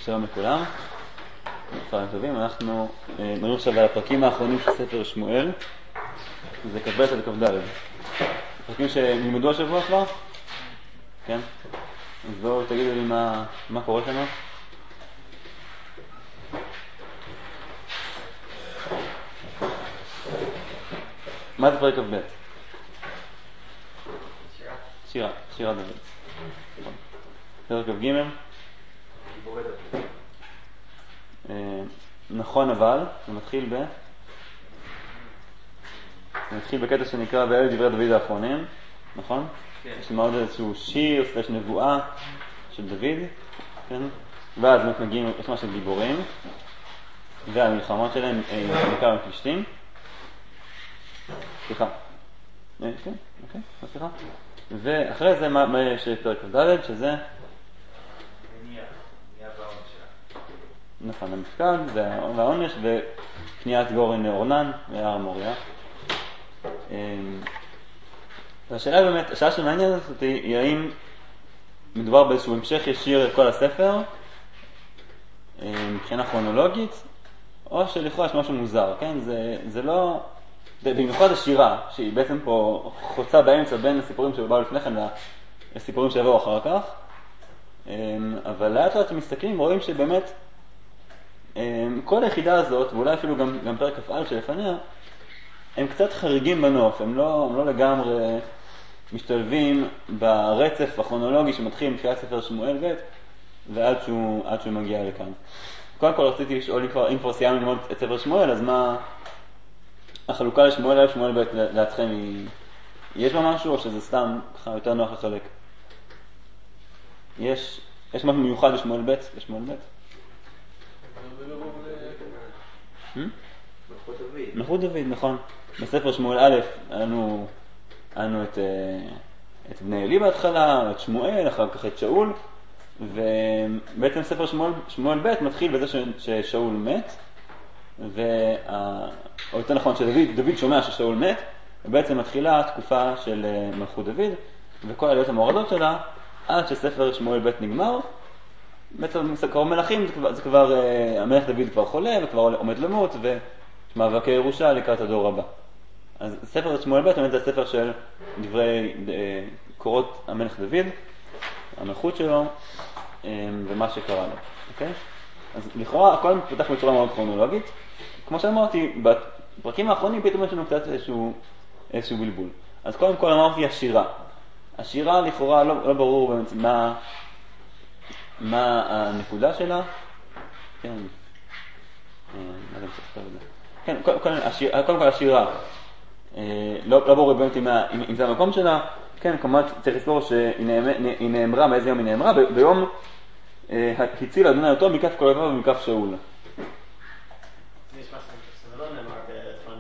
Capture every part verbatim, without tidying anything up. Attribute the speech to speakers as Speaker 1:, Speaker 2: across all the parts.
Speaker 1: שלום לכולם, צהריים טובים. אנחנו מדברים עכשיו על הפרקים האחרונים של ספר שמואל, זה כ"ב עד כ"ד. פרקים שנלמדו השבוע כבר? כן? אז בואו תגידו לי מה, מה קורה שם. מה זה פרק כ"ב?
Speaker 2: שירה.
Speaker 1: שירה, שירה דוד. פרק כ"ג. נכון, אבל זה מתחיל ב... זה מתחיל בקטע שנקרא ואלה דברי דוד האחרונים, נכון?
Speaker 2: כן.
Speaker 1: יש לנו עוד איזשהו שיר, סלש נבואה של דוד, כן? ואז מגיעים, יש מה של גיבורים, והמלחמות שלהם נקרא בפלישתים. סליחה. כן, אוקיי, סליחה. ואחרי זה מה יש פרק כ"ד, שזה... נכון, המפקד והעונש וקניית גורן אורנן והר מוריה. והשאלה באמת, השאלה של מעניין הזאת היא האם מדובר באיזשהו המשך ישיר לכל הספר מבחינה כרונולוגית, או שלכאורה יש משהו מוזר, כן? זה, זה לא... במיוחד השירה, שהיא בעצם פה חוצה באמצע בין הסיפורים שבאו לפני כן לסיפורים שיבואו אחר כך. אבל לאט לאט שמסתכלים רואים שבאמת כל היחידה הזאת, ואולי אפילו גם, גם פרק כ"א שלפניה, הם קצת חריגים בנוף, הם לא, הם לא לגמרי משתלבים ברצף הכרונולוגי שמתחיל מתחילת ספר שמואל ב' ועד שהוא, עד שהוא מגיע לכאן. קודם כל רציתי לשאול אם כבר, אם כבר סיימנו ללמוד את ספר שמואל, אז מה החלוקה לשמואל א' שמואל ב' לעצכם היא... יש בה משהו או שזה סתם ככה יותר נוח לחלק? יש, יש משהו מיוחד לשמואל ב' לשמואל ב'?
Speaker 2: מלכות דוד.
Speaker 1: מלכות דוד, נכון. בספר שמואל א' היינו, היינו את, את בני אלי בהתחלה, את שמואל, אחר כך את שאול, ובעצם ספר שמואל, שמואל ב' מתחיל בזה ש, ששאול מת, וה, או יותר נכון שדוד דוד שומע ששאול מת, ובעצם מתחילה תקופה של מלכות דוד, וכל העליות המורדות שלה, עד שספר שמואל ב' נגמר. בעצם קרוב מלכים, זה כבר, זה כבר המלך דוד כבר חולה וכבר עומד למות, ומאבקי ירושה לקראת הדור הבא. אז ספר שמואל ב' באמת זה הספר של דברי קורות המלך דוד, המלכות שלו ומה שקרה לו. אוקיי? אז לכאורה הכל מתפתח בצורה מאוד כרונולוגית. כמו שאמרתי, בפרקים האחרונים פתאום יש לנו קצת איזשהו, איזשהו בלבול. אז קודם כל אמרתי השירה. השירה לכאורה לא, לא ברור באמת מה... מה הנקודה שלה? כן, מה זה מצטער את זה? כן, קודם כל השירה, לא ברור באמת אם זה המקום שלה, כן, כמובן צריך לזכור שהיא נאמרה, מאיזה יום היא נאמרה? ביום הציל אדוני אותו מכף כל אויביו ומכף שאול.
Speaker 2: זה לא נאמר בזמן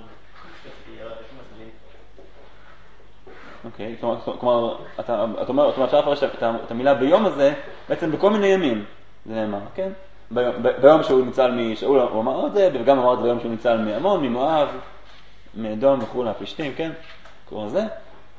Speaker 1: אוקיי, כלומר, אתה אומר, אפשר לפרש את המילה ביום הזה, בעצם בכל מיני ימים זה נאמר, כן? ביום שהוא ניצל משאול הוא אמר את זה, וגם אמר את זה ביום שהוא ניצל מעמון, ממואב, מאדום וכו' הפלישתים, כן? קוראים לזה.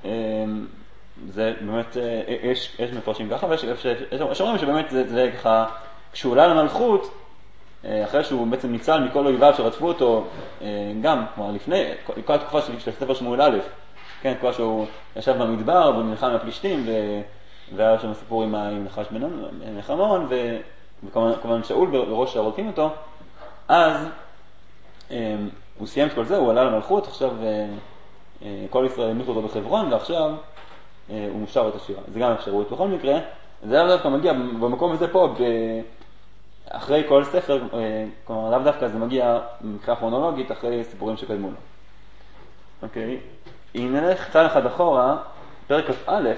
Speaker 1: זה באמת, יש מפרשים ככה, ויש אומרים שבאמת זה ככה, כשהוא עלה למלכות, אחרי שהוא בעצם ניצל מכל אויביו שרדפו אותו, גם, כלומר לפני, כל התקופה של ספר שמואל א', כן, כמו שהוא ישב במדבר ונלחם עם הפלישתים, והיה שם סיפור עם נחש בן עמון, וכמובן שאול בראש הרודפים אותו. אז הוא סיים את כל זה, הוא עלה למלכות, עכשיו כל ישראל המליכו אותו בחברון, ועכשיו הוא מושר את השירה. זה גם אפשרות. בכל מקרה, זה לאו דווקא מגיע במקום הזה פה, אחרי כל ספר, כלומר לאו דווקא זה מגיע מבחינה כרונולוגית אחרי סיפורים שקדמו לו. אוקיי. אם נלך צעד אחד אחורה, פרק כ"א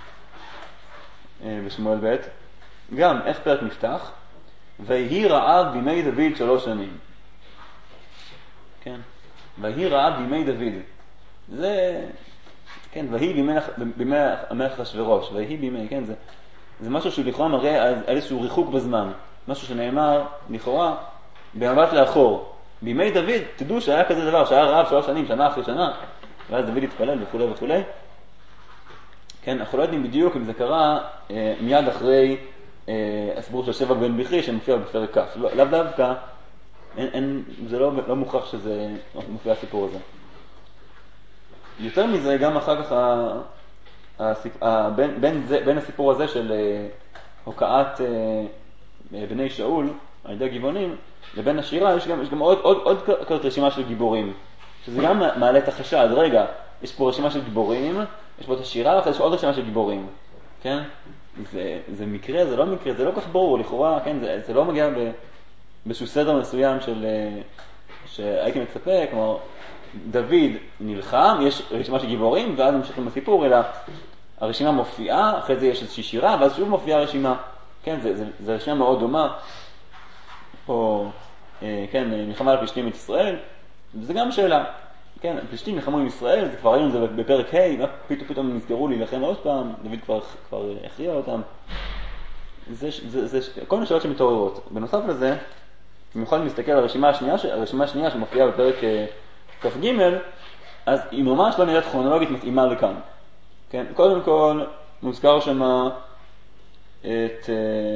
Speaker 1: בשמואל ב', גם איך פרק נפתח? ויהי רעב בימי דוד שלוש שנים. כן, ויהי רעב בימי דוד. זה, כן, ויהי בימי, בימי המלך אחשוורוש, ויהי בימי, כן, זה, זה משהו שהוא לכאורה מראה על איזשהו ריחוק בזמן, משהו שנאמר לכאורה במבט לאחור. בימי דוד, תדעו שהיה כזה דבר, שהיה רעב שלוש שנים, שנה אחרי שנה, ואז דוד התפלל וכו' וכו'. כן, אנחנו לא יודעים בדיוק אם זה קרה אה, מיד אחרי הסיפור של שבע בן בכרי שמופיע בפרק כ'. לא, לאו דווקא, אין, אין, זה לא, לא מוכרח שזה מופיע הסיפור הזה. יותר מזה, גם אחר כך ה, הסיפ, ה, בין, בין, זה, בין הסיפור הזה של הוקעת בני שאול על ידי גבעונים, לבין השירה, יש גם, יש גם עוד, עוד, עוד כזאת רשימה של גיבורים, שזה גם מעלה את החשד. רגע, יש פה רשימה של גיבורים, יש פה את השירה, ואחרי יש עוד רשימה של גיבורים. כן? זה, זה מקרה, זה לא מקרה, זה לא כך ברור, לכאורה, כן? זה, זה לא מגיע ב, באיזשהו סדר מסוים של, שהייתי מצפה, כמו, דוד נלחם, יש רשימה של גיבורים, ואז ממשיכים בסיפור, אלא הרשימה מופיעה, אחרי זה יש איזושהי שירה, ואז שוב מופיעה הרשימה. כן? זה, זה, זה רשימה מאוד דומה. פה, כן, מלחמה על פלישתים את ישראל, וזה גם שאלה. כן, פלישתים נלחמו עם ישראל, זה כבר ראינו את זה בפרק ה', פתאום פתאום נזכרו להילחם עוד פעם, דוד כבר, כבר הכריע אותם. זה, זה, זה, כל מיני שאלות שמתעוררות. בנוסף לזה, במיוחד אם נסתכל על הרשימה השנייה, הרשימה השנייה שמופיעה בפרק כ"ג, אז היא ממש לא נראית כרונולוגית מתאימה לכאן. כן, קודם כל, מוזכר שמה את...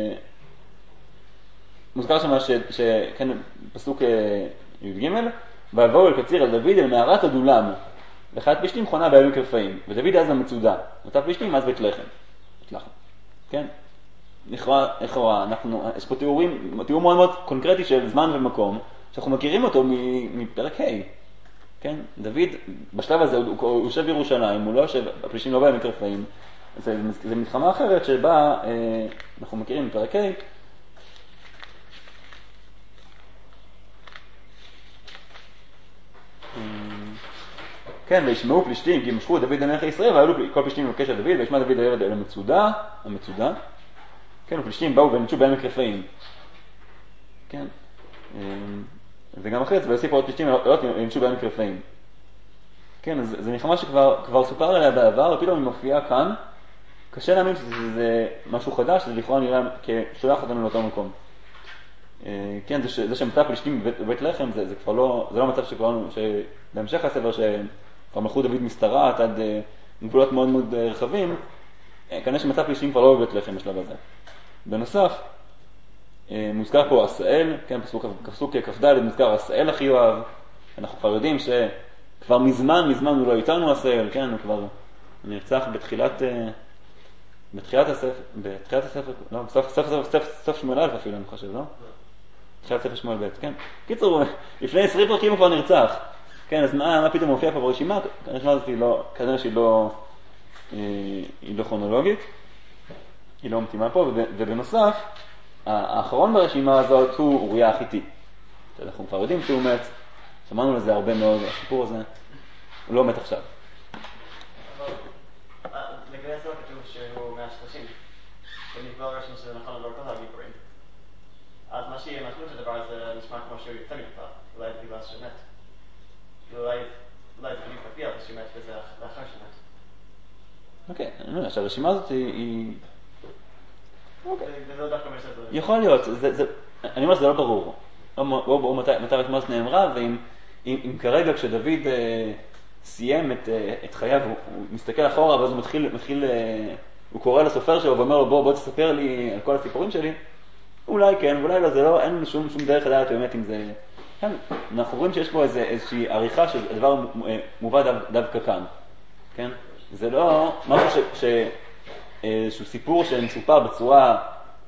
Speaker 1: מוזכר שמה ש... ש... כן, פסוק י"ג, ויבואו אל קציר אל דוד אל מערת הדולם, וחיית פלישתים חונה בעמק רפאים, ודוד אז במצודה, מצא פלישתים אז בית לחם. בית לחם. כן? לכאורה, לכאורה, אנחנו, יש פה תיאורים, תיאור מאוד מאוד קונקרטי של זמן ומקום, שאנחנו מכירים אותו מפרק ה'. כן? דוד, בשלב הזה, הוא, הוא יושב בירושלים, הוא לא יושב, הפלישתים לא בעמק רפאים, זה, זה מלחמה אחרת שבה, אה, אנחנו מכירים מפרק ה', כן, וישמעו פלישתים, כי משכו דוד למלך ישראל, והיו כל פלישתים לבקש על דוד, וישמע דוד הירד אל המצודה, המצודה, כן, ופלישתים באו ונטשו בעמק רפאים, כן, וגם אחרי זה, ויוסיפו עוד פלישתים ונטשו בעמק רפאים, כן, אז זה מלחמה שכבר כבר סופר עליה בעבר, ופתאום היא מופיעה כאן, קשה להאמין שזה משהו חדש, זה לכאורה נראה כשולח אותנו לאותו מקום. כן, זה, זה שמצא פלישתים בבית, בבית לחם, זה, זה כבר לא, זה לא מצב שכבר, שבהמשך הספר שכבר מלכות דוד מסתרעת עד גבולות מאוד מאוד רחבים, כנראה שמצא פלישתים כבר לא בבית לחם בשלב הזה. בנוסף, מוזכר פה עשאל, כן, פסוק, פסוק כ"ד מוזכר עשאל אחי יואב, אנחנו כבר יודעים שכבר מזמן, מזמן הוא לא איתנו עשאל, כן, הוא כבר נרצח בתחילת, בתחילת הספר, בתחילת הספר, לא, בסוף, סוף, סוף, סוף, סוף שמואל א' אפילו, אני חושב, לא? תחילת ספר שמואל ב', כן. קיצור, לפני עשרים פרקים הוא כבר נרצח. כן, אז מה, מה פתאום מופיע פה ברשימה? הרשימה הזאת היא לא, כנראה שהיא לא, היא לא כרונולוגית, היא לא מתאימה פה, ובנוסף, האחרון ברשימה הזאת הוא אוריה החיתי. אנחנו כבר יודעים שהוא מת, שמענו לזה הרבה מאוד, הסיפור הזה, הוא לא מת עכשיו.
Speaker 2: לגבי הספר כתוב שהוא מאה שלושים, ונקבע רשם שזה נכון לדור כל הגיבורים. אז מה שיהיה משמעות הדבר הזה נשמע כמו שהוא יוצא מפה, אולי בגלל שמת. אולי זה בדיוק מפיע שמת וזה לאחר שמת.
Speaker 1: אוקיי, אני אומר שהרשימה הזאת היא...
Speaker 2: וזה לא דווקא משהו.
Speaker 1: יכול להיות, אני אומר שזה לא ברור. או מתי הרשימה הזאת נאמרה, ואם כרגע כשדוד סיים את חייו, הוא מסתכל אחורה, ואז הוא מתחיל, הוא קורא לסופר שלו ואומר לו בוא תספר לי על כל הסיפורים שלי, אולי כן, ואולי לא, זה לא, אין שום, שום דרך לדעת באמת אם זה... כן, אנחנו רואים שיש פה איזה, איזושהי עריכה של הדבר מובא דו, דווקא כאן, כן? זה לא משהו ש... ש איזשהו סיפור שמסופר בצורה,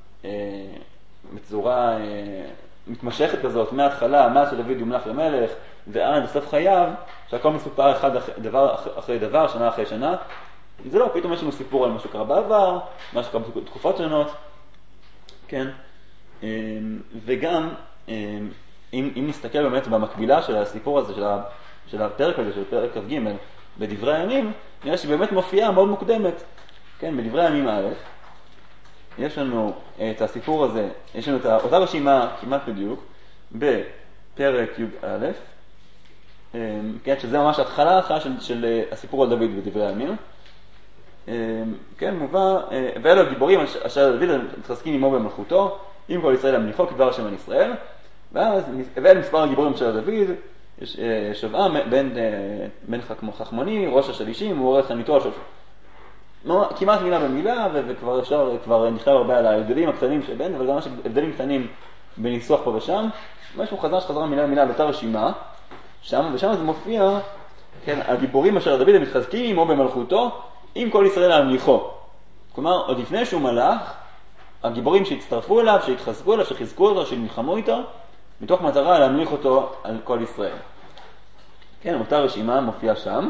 Speaker 1: בצורה מתמשכת כזאת, מההתחלה, מאז שדוד יומלך למלך, ועד בסוף חייו, שהכל מסופר אחד דבר אחרי דבר, שנה אחרי שנה. זה לא, פתאום יש לנו סיפור על מה שקרה בעבר, מה שקרה בתקופות שונות, כן? וגם, אם, אם נסתכל באמת במקבילה של הסיפור הזה, של, ה, של הפרק הזה, של פרק כ"ג, בדברי הימים, נראה שבאמת מופיעה מאוד מוקדמת. כן, בדברי הימים א', יש לנו את הסיפור הזה, יש לנו את אותה רשימה כמעט בדיוק, בפרק י"א, כן, שזה ממש התחלה אחת של, של הסיפור על דוד בדברי הימים. כן, מובא, ואלו הגיבורים אשר דוד מתחזקים עמו במלכותו, עם כל ישראל המניחו כדבר השם על ישראל, ואז, ואל מספר הגיבורים של דוד, יש שבעה, בן, בן חכמוני, ראש השלישים, הוא עורך חניתו על שלושה. כמעט מילה במילה, וכבר אפשר, כבר נכתב הרבה על ההבדלים הקטנים שבין, אבל גם יש הבדלים קטנים בניסוח פה ושם. משהו חזר שחזרה מילה במילה באותה רשימה, שם, ושם זה מופיע, כן, הגיבורים אשר דוד הם מתחזקים או במלכותו, עם כל ישראל להמליכו. כלומר, עוד לפני שהוא מלך, הגיבורים שהצטרפו אליו, שהתחזקו אליו, שחיזקו אותו, שנלחמו איתו, מתוך מטרה להמליך אותו על כל ישראל. כן, אותה רשימה מופיעה שם.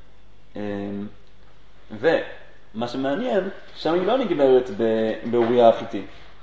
Speaker 1: ומה שמעניין, שם היא לא נגמרת באוריה החיתי.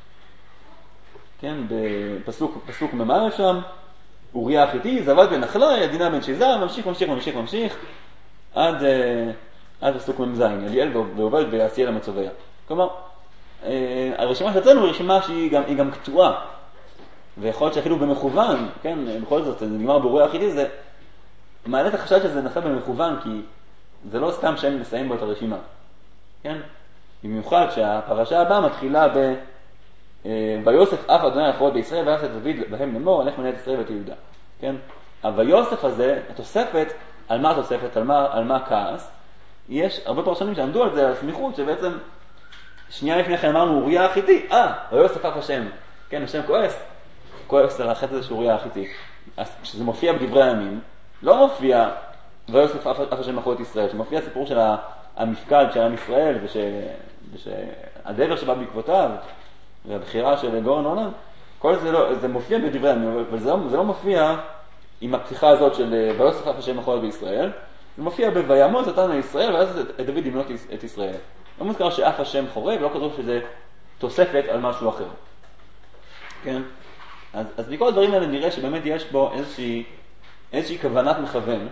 Speaker 1: כן, בפסוק, פסוק ממר שם, אוריה החיתי, זבד בן נחלה, ידינה בן שיזה, ממשיך, ממשיך, ממשיך, ממשיך, עד, עד פסוק ממזין, אליאל ועובד ויעשיאל המצובע. כלומר, הרשימה שאצלנו היא רשימה שהיא גם, היא גם קטועה, ויכול להיות שאפילו במכוון, כן, בכל זאת, זה נגמר באוריה החיתי, זה מעלה את החשד שזה נעשה במכוון, כי זה לא סתם שהם מסיים בו את הרשימה. כן? במיוחד שהפרשה הבאה מתחילה ב... ויוסף אף אדוני אחרות בישראל, ויוסף דוד בהם לאמור, הלך מנהל את ישראל ואת יהודה. כן? אבל יוסף הזה, התוספת, על מה התוספת, על מה, על מה כעס, יש הרבה פרשנים שעמדו על זה, על הסמיכות, שבעצם שנייה לפני כן אמרנו, אוריה החיתי, אה, ויוסף אף השם. כן, השם כועס, כועס על החטא הזה שאוריה החיתי. אז כשזה מופיע בדברי הימים, לא מופיע ויוסף אף השם אחרות ישראל, שמופיע הסיפור של המפקד של עם ישראל, וש... ושהדבר שבא בעקבותיו, והבחירה של גורן העולם, כל זה, לא, זה מופיע בדברי הימים, אבל זה לא, זה לא מופיע עם הפתיחה הזאת של ויוסף אף השם אחרות בישראל, זה מופיע בויעמוד אותנו ישראל, ויעש את דוד למנות את ישראל. לא מוזכר שאף השם חורג, לא כתוב שזה תוספת על משהו אחר. כן? אז, אז בכל הדברים האלה נראה שבאמת יש בו איזושהי, איזושהי כוונת מכוון,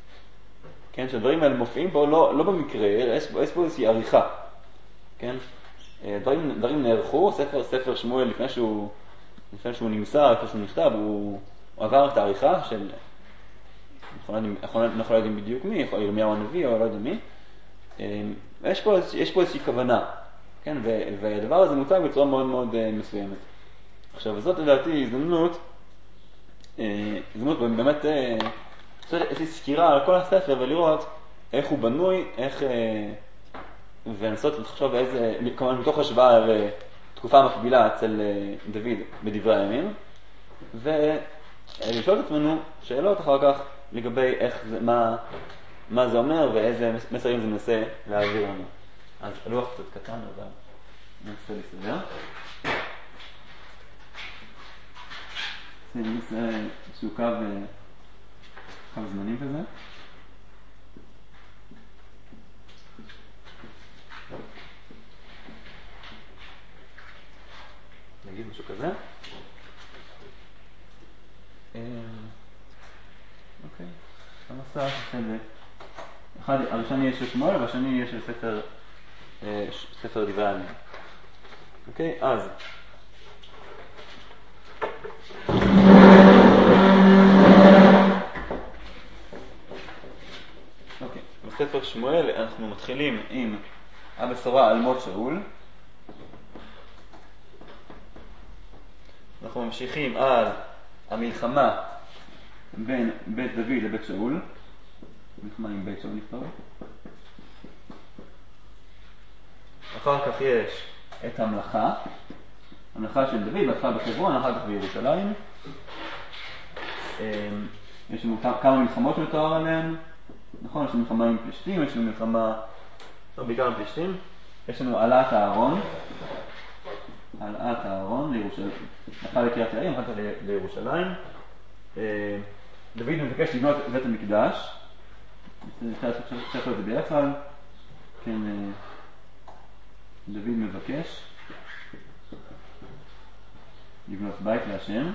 Speaker 1: כן? שהדברים האלה מופיעים פה לא, לא במקרה, אלא יש, יש פה איזושהי עריכה. כן? דברים, דברים נערכו, ספר, ספר שמואל לפני שהוא, לפני שהוא נמסר, לפני שהוא נכתב, הוא, הוא עבר את העריכה של, אנחנו לא יודעים בדיוק מי, יכול ירמיהו הנביא או לא יודע מי. יש פה, יש פה איזושהי כוונה, כן? והדבר הזה מוצג בצורה מאוד מאוד מסוימת. עכשיו, זאת לדעתי הזדמנות, הזדמנות באמת, יש לי סקירה על כל הספר ולראות איך הוא בנוי, איך, ולנסות לחשוב איזה, כמובן מתוך השוואה לתקופה מקבילה אצל דוד בדברי הימים, ולשאול את עצמנו שאלות אחר כך לגבי איך זה, מה, מה זה אומר ואיזה מסרים זה מנסה להעביר לנו. אז הלוח קצת קטן, אבל ננסה לסדר. זה ננסה איזשהו קו, קו זמנים כזה. נגיד משהו כזה. אוקיי, המסע של אחד, הראשון יהיה של שמואל והשני יהיה של ספר, ספר דברי הימים. אוקיי, אז אוקיי, בספר שמואל אנחנו מתחילים עם הבשורה על מות שאול. אנחנו ממשיכים על המלחמה בין בית דוד לבית שאול. מלחמה עם בית שאול נכתוב. אחר כך יש את המלאכה. המלאכה של דוד, בהתחלה בחברון, אחר כך בירושלים. יש לנו כמה מלחמות שמתואר עליהן. נכון, יש לנו מלחמה עם פלישתים, יש לנו מלחמה, לא, בעיקר עם פלישתים. יש לנו העלאת הארון. העלאת הארון לירושלים. אחר לקריית יערים, אחר כך לירושלים. דוד מבקש לבנות את בית המקדש. אפשר לעשות את זה ביחד. כן, דוד מבקש לבנות בית להשם.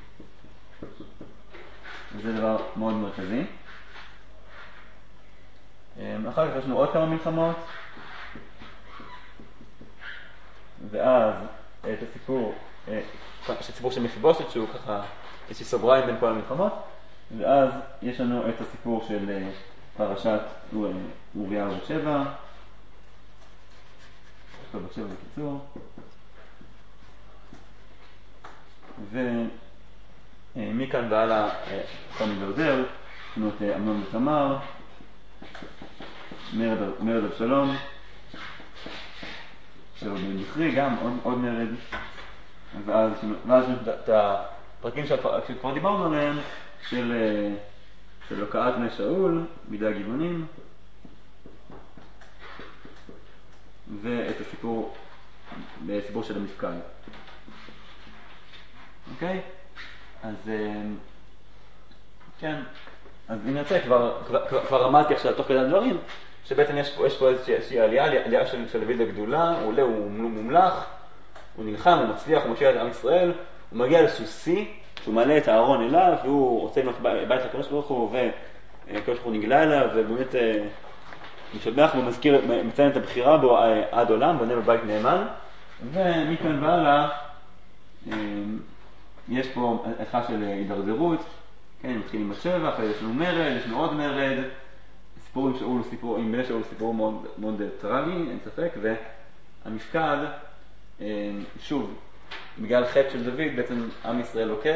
Speaker 1: וזה דבר מאוד מרכזי. אחר כך יש לנו עוד כמה מלחמות. ואז את הסיפור, יש סיפור של מפיבושת שהוא ככה, יש לי סוגריים בין כל המלחמות. ואז יש לנו את הסיפור של פרשת אוריה ובת שבע. טוב, בת שבע בקיצור. ומכאן והלאה, חוני ועודר, יש לנו את אמנון ותמר, מרד אבשלום, שעוד נכרי גם, עוד, עוד מרד, ואז, ואז את הפרקים שכבר דיברנו עליהם, של, של הוקעת בני שאול, בידי הגבעונים, ואת הסיפור, בסיפור של המפקד. אוקיי? אז, כן, אז אם נרצה, כבר, כבר, כבר רמזתי עכשיו תוך כדי הדברים, שבעצם יש פה, יש פה איזושהי עלייה, עלייה של, של דוד לגדולה, הוא עולה, הוא מומלך, הוא נלחם, הוא מצליח, הוא מושיע את עם ישראל, הוא מגיע לאיזשהו שיא, שהוא מעלה את הארון אליו, והוא רוצה לבנות בית לקדוש ברוך הוא, וקדוש ברוך הוא נגלה אליו, ובאמת משבח ומזכיר, מציין את הבחירה בו עד עולם, בונה בבית נאמן, ומכאן והלאה, יש פה אחד של הידרדרות, כן, מתחיל עם השבח, יש לנו מרד, יש לנו עוד מרד, סיפור עם שאול הוא סיפור, עם בני שאול הוא סיפור מאוד, מאוד טרגי, אין ספק, והמפקד, שוב, בגלל חטא של דוד, בעצם עם ישראל לוקה,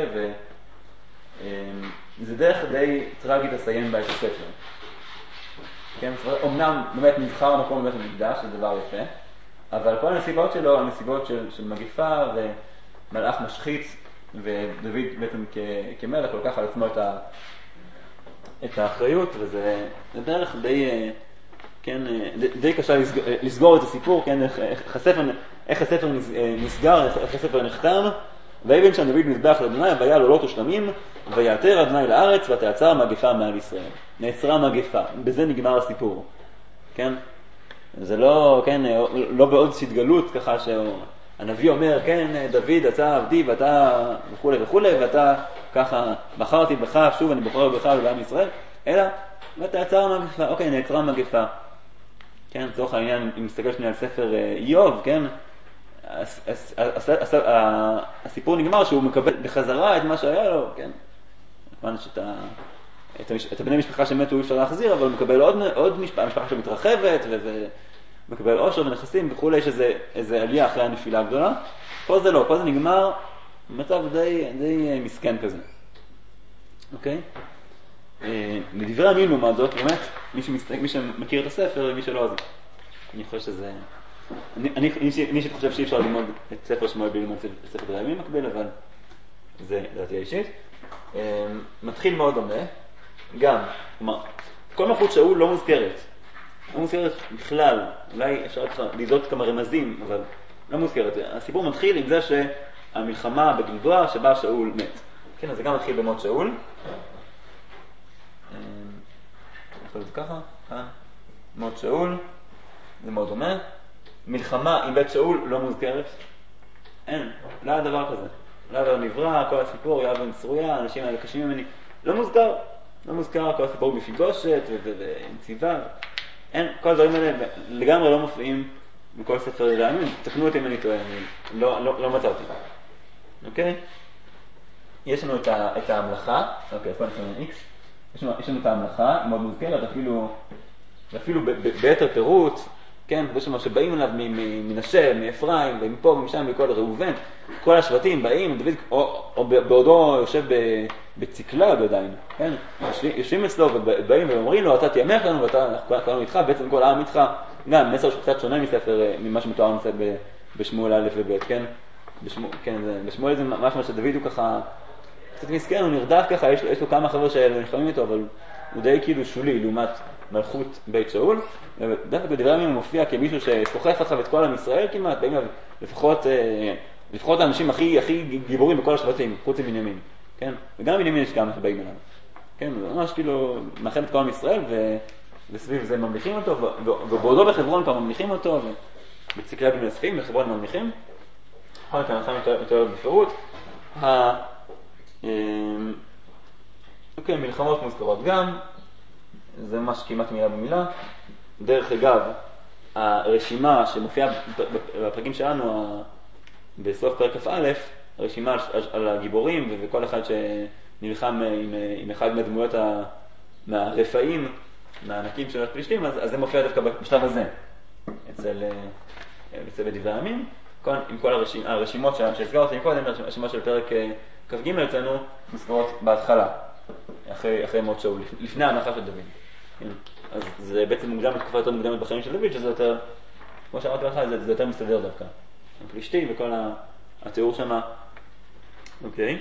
Speaker 1: וזה דרך די טרגית לסיים בית הספר. כן, אמנם באמת נבחר המקום בבית המקדש, זה דבר יפה, אבל כל הנסיבות שלו, הנסיבות של, של מגיפה ומלאך משחיץ, ודוד בעצם כ, כמלך לוקח על עצמו את, ה, את האחריות, וזה דרך די, כן, די, די קשה לסגור, לסגור את הסיפור, כן, איך, איך, הספר, איך הספר נסגר, איך הספר נחתם, ויבן שם דוד מזבח לאדוני, והיה לו עולות ושלמים, ויעתר אדוני לארץ, ותעצר מגפה מעל ישראל. נעצרה מגפה, בזה נגמר הסיפור. כן? זה לא, כן, לא בעוד שהתגלות, ככה שהנביא אומר, כן, דוד, אתה עבדי, ואתה וכו' וכו', ואתה ככה, בחרתי בך, שוב אני בוחר בך ובעם ישראל, אלא, ותעצר מגפה, אוקיי, נעצרה מגפה. כן, לצורך העניין, אם מסתכל שנייה על ספר איוב, כן, הסיפור נגמר שהוא מקבל בחזרה את מה שהיה לו, כן, כמובן שאתה, את הבני משפחה שמתו אי אפשר להחזיר, אבל הוא מקבל עוד, עוד משפחה, משפחה שמתרחבת, ומקבל עושר ונכסים וכו', יש איזה, איזה עלייה אחרי הנפילה הגדולה. פה זה לא, פה זה נגמר במצב די, די מסכן כזה. אוקיי? לדברי הימים לעומת זאת, באמת, מי שמסתכל, מי שמכיר את הספר ומי שלא, אז אני חושב שזה, אני, אני, אני חושב שאי אפשר ללמוד את ספר שמואל בלי ללמוד את ספר דברי הימים מקביל, אבל זה דעתי האישית. מתחיל מאוד דומה, גם, כלומר, כל מלכות שאול לא מוזכרת, לא מוזכרת בכלל, אולי אפשר לזהות כמה רמזים, אבל לא מוזכרת. הסיפור מתחיל עם זה שהמלחמה בגלבוע שבה שאול מת. כן, אז זה גם מתחיל במות שאול. יכול להיות ככה, כאן, מות שאול, זה מאוד דומה. מלחמה עם בית שאול לא מוזכרת. אין, לא היה דבר כזה. לא היה נברא, כל הסיפור, יואב בן צרויה, האנשים האלה קשים ממני. לא מוזכר, לא מוזכר, כל הסיפור מפיגושת ונציבה. אין, כל הדברים האלה לגמרי לא מופיעים בכל ספר דברים. תקנו אותי אם אני טועה, אני לא, לא, לא מצאתי. אוקיי? יש לנו את, ה, את ההמלכה, אוקיי, אז פה נחשבים X. יש לנו, יש לנו את ההמלכה, היא מאוד מוזכרת, אפילו, אפילו ב, ב, ביתר פירוט, כן, יש לנו שבאים אליו מנשה, מאפרים, ומפה, ומשם, וכל ראובן, כל השבטים באים, דוד, או, או בעודו יושב בצקלה בידיים, כן, יושבים, יושבים אצלו ובאים ואומרים לו, אתה תימך לנו, ואתה, כולנו איתך, בעצם כל העם איתך, גם מסר שקצת שונה מספר, ממה שמתואר נמצא בשמואל א' וב', כן, בשמואל, כן, בשמואל זה משהו שדוד הוא ככה, קצת מסכן, הוא נרדף ככה, יש לו, יש לו כמה חבר'ה שנלחמים איתו, אבל הוא די כאילו שולי, לעומת מלכות בית שאול, ודווקא בדברי הימים הוא מופיע כמישהו שסוחף עכשיו את כל עם ישראל כמעט, באים לפחות, לפחות האנשים הכי, הכי גיבורים בכל השבטים, חוץ מבנימין, כן? וגם בנימין יש כמה שבאים אליו, כן? זה ממש כאילו מאחד את כל עם ישראל, ו... וסביב זה ממליכים אותו, ו... ובעודו בחברון כבר ממליכים אותו, ובצקלי בני אספים, בחברון ממליכים. אחר כך אנחנו יותר, יותר בפירוט. ה... אוקיי, מלחמות מוזכרות גם, זה ממש כמעט מילה במילה. דרך אגב, הרשימה שמופיעה בפרקים שלנו, בסוף פרק א', הרשימה על הגיבורים וכל אחד שנלחם עם, עם אחד מהדמויות מהרפאים, מהענקים של הפלישתים, אז, אז זה מופיע דווקא בשלב הזה, אצל, אצל בדברי הימים. עם כל הרשימ, הרשימות שהזכרתי קודם, הרשימה של פרק כ"ג אצלנו, מוזכרות בהתחלה, אחרי, אחרי מות שאול, לפני ההנחה של דוד. אז זה בעצם מוקדם, תקופה יותר מוקדמת בחיים של דוד, שזה יותר כמו שאמרתי לך, זה, זה יותר מסתדר דווקא. הפלישתים וכל התיאור שם. אוקיי.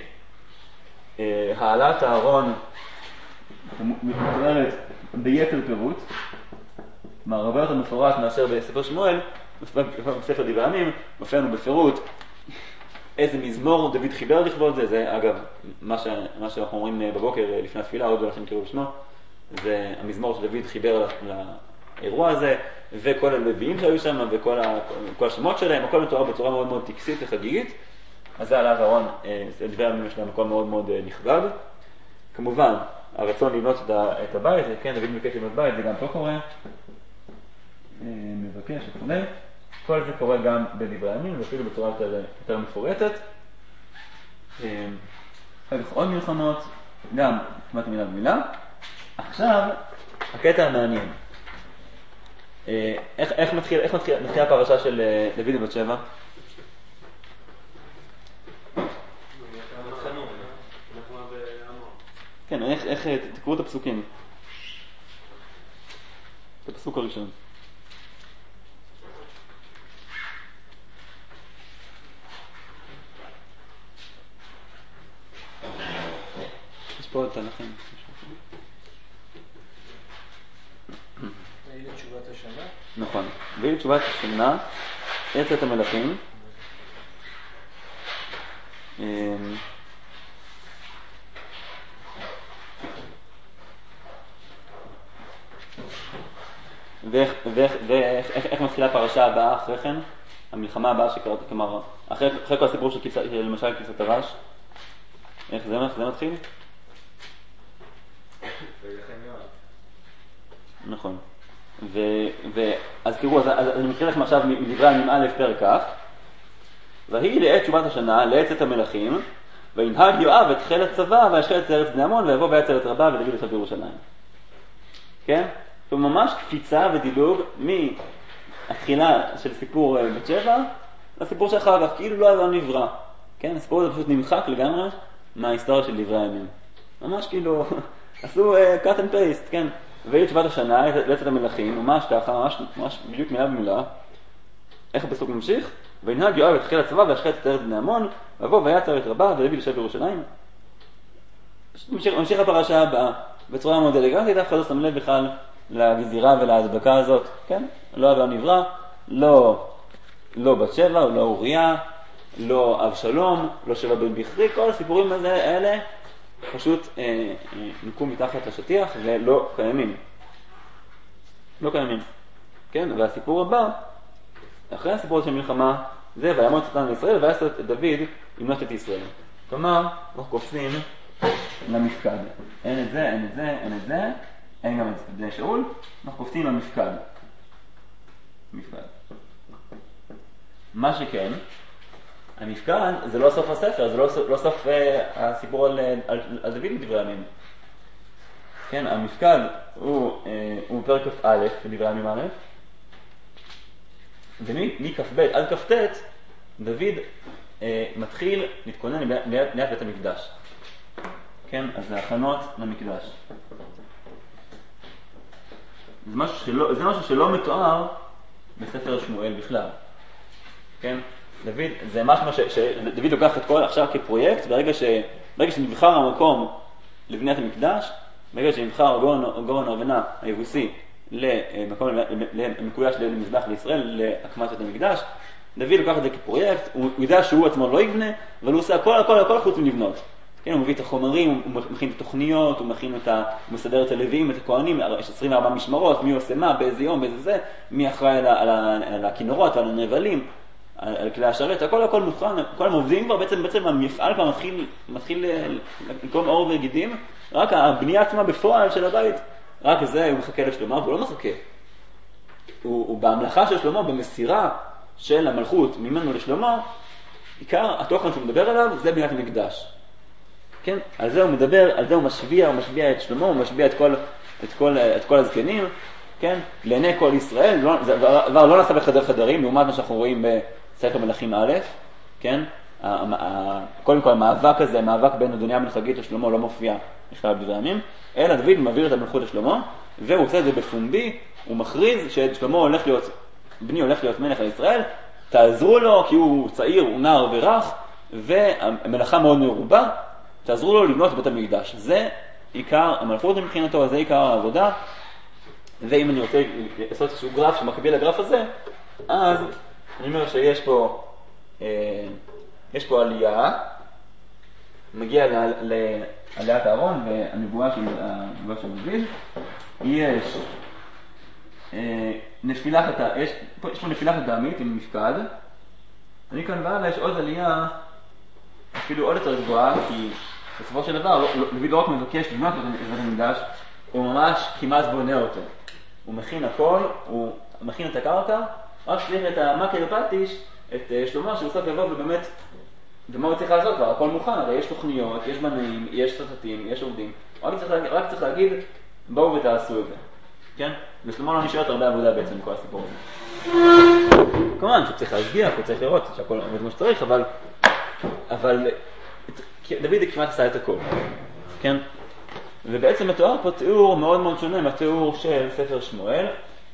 Speaker 1: העלאת הארון מתוארת ביתר פירוט, כלומר הרבה יותר מפורט מאשר בספר שמואל, בספר דברי הימים, מופיע לנו בפירוט איזה מזמור דוד חיבר לכבוד זה, זה אגב, מה, ש, מה שאנחנו אומרים בבוקר לפני התפילה, עוד ולכם קראו בשמו, זה המזמור שדוד חיבר לאירוע הזה, וכל הלוויים שהיו שם, וכל ה, כל השמות שלהם, הכל מתואר בצורה מאוד מאוד טקסית וחגיגית, אז זה העלאת הארון, דברי הימים יש להם מקום מאוד מאוד נכבד. כמובן, הרצון לבנות את הבית, כן, דוד מבקש לבנות בית, זה גם פה קורה, מבקש וכו'. כל זה קורה גם בדברי הימים, ואפילו בצורה יותר, יותר מפורטת. אחר כך עוד מלחמות, גם כמעט מילה במילה. עכשיו, הקטע המעניין. איך, איך מתחיל, איך מתחיל, מתחיל הפרשה של דוד ובת שבע? כן, איך, איך, תקראו את הפסוקים. את הפסוק הראשון. יש פה עוד תנכים.
Speaker 3: והיא לתשובת השנה?
Speaker 1: נכון. והיא לתשובת השנה, עצת המלכים. ואיך, ואיך, ואיך, איך, איך מתחילה הפרשה הבאה אחרי כן? המלחמה הבאה שקראת, כלומר, אחרי, אחרי כל הסיפור של, כבשה, של למשל כבשת הרש, איך זה, איך זה מתחיל? נכון. ו, ו, אז תראו, אז, אז אני מקריא לכם עכשיו מדברי הימים א' פרק כ', והיא לעת תשובת השנה, לעצת המלכים, וינהג יואב את חיל הצבא, וישחל את ארץ בני עמון, ויבוא ויצר את רבה, ודוד יושב בירושלים. כן? הוא ממש קפיצה ודילוג מהתחילה של סיפור בת שבע לסיפור שאחר כך, כאילו לא היה נברא. כן? הסיפור הזה פשוט נמחק לגמרי מההיסטוריה של דברי הימים. ממש כאילו, עשו uh, cut and paste, כן? והיא תשובת השנה, לעצת המלכים, ממש ככה, ממש, ממש בדיוק מילה במילה. איך הפסוק ממשיך? וינהג יואב את חיל הצבא וישחל את ארץ בני עמון, ויבוא ויצר את רבה, ודוד יושב בירושלים. ממשיך, ממשיך הפרשה הבאה, בצורה מאוד אלגנטית, אף אחד לא שם לב בכלל לגזירה ולהדבקה הזאת, כן? לא היה נברא, לא, לא בת שבע, לא אוריה, לא אבשלום, לא שבע בן בכרי, כל הסיפורים הזה, האלה פשוט אה, אה, נקו מתחת לשטיח ולא קיימים. לא קיימים. כן? והסיפור הבא, אחרי הסיפור של מלחמה, זה ויעמוד שטן לישראל ויעשה את דוד למנות את ישראל. כלומר, אנחנו קופצים למפקד. אין את זה, אין את זה, אין את זה, אין גם את בני שאול, אנחנו קופצים למפקד. מפקד. מה שכן, המפקד זה לא סוף הספר, זה לא, לא סוף אה, הסיפור על, על, על דוד מדברי הימים. כן, המפקד הוא, אה, הוא פרק א' בדברי הימים א', ומכ"ב עד כ"ט דוד אה, מתחיל להתכונן ליד בית המקדש. כן, אז זה הכנות למקדש. זה משהו שלא, זה משהו שלא מתואר בספר שמואל בכלל. כן? דוד, זה משהו ש, שדוד לוקח את כל עכשיו כפרויקט, ברגע ש, ברגע שנבחר המקום לבניית המקדש, ברגע שנבחר גורן ארוונה היבוסי למקום למקויש למזבח לישראל, להקמת את המקדש, דוד לוקח את זה כפרויקט, הוא יודע שהוא עצמו לא יבנה, אבל הוא עושה הכל, הכל, הכל חוץ מלבנות. כן, הוא מביא את החומרים, הוא מכין את התוכניות, הוא מכין את ה... הוא מסדר את הלוויים, את הכהנים, יש עשרים וארבע משמרות, מי עושה מה, באיזה יום, באיזה זה, מי אחראי על, על, על הכינורות, על הנבלים, על, על כלי השרת, הכל הכל מוכן, כל המובדים כבר, בעצם, בעצם המפעל כבר מתחיל, מתחיל לקום אור וגידים, רק הבנייה עצמה בפועל של הבית, רק זה הוא מחכה לשלמה, והוא לא מחכה. הוא, הוא בהמלכה של שלמה, במסירה של המלכות ממנו לשלמה, עיקר התוכן שהוא מדבר עליו, זה בניית המקדש. כן? על זה הוא מדבר, על זה הוא משביע, הוא משביע את שלמה, הוא משביע את כל, את כל, את כל הזקנים, כן? לעיני כל ישראל, לא, זה דבר לא נעשה בחדר חדרים, לעומת מה שאנחנו רואים בספר מלכים א', כן? קודם כל המאבק הזה, המאבק בין אדוניה בן חגית לשלמה לא מופיע בכלל בדברי הימים, אלא דוד מעביר את המלכות לשלמה, והוא עושה את זה בפומבי, הוא מכריז ששלמה הולך להיות בני הולך להיות מלך על ישראל, תעזרו לו כי הוא צעיר, הוא נער ורך, והמלאכה מאוד מרובה, תעזרו לו לבנות את בית המקדש. זה עיקר המלכות מבחינתו, זה עיקר העבודה. ואם אני רוצה לעשות איזשהו גרף שמקביל לגרף הזה, אז אני אומר שיש פה, אה, יש פה עלייה, מגיע לעליית הארון והנבואה של הנבואה של דוד. יש אה, נפילת התא, יש, יש פה נפילת התעמית עם מפקד. אני כאן והלאה יש עוד עלייה אפילו עוד יותר גבוהה, כי בסופו של דבר דוד לא רק מבקש לבנות את בית המקדש, הוא ממש כמעט בונה אותו. הוא מכין הכל, הוא מכין את הקרקע, רק צריך את המקל הפטיש, את שלמה שבסוף יבוא ובאמת, ומה הוא צריך לעשות כבר? הכל מוכן, הרי יש תוכניות, יש בנאים, יש סטטים, יש עובדים, רק צריך, רק צריך להגיד בואו ותעשו את זה, כן? ושלמה לא נשארת הרבה עבודה בעצם בכל הסיפור הזה. כמובן שצריך להשגיח, הוא צריך לראות שהכל עובד כמו שצריך, אבל, אבל דוד כמעט עשה את הכל, כן? ובעצם מתואר פה תיאור מאוד מאוד שונה מהתיאור של ספר שמואל,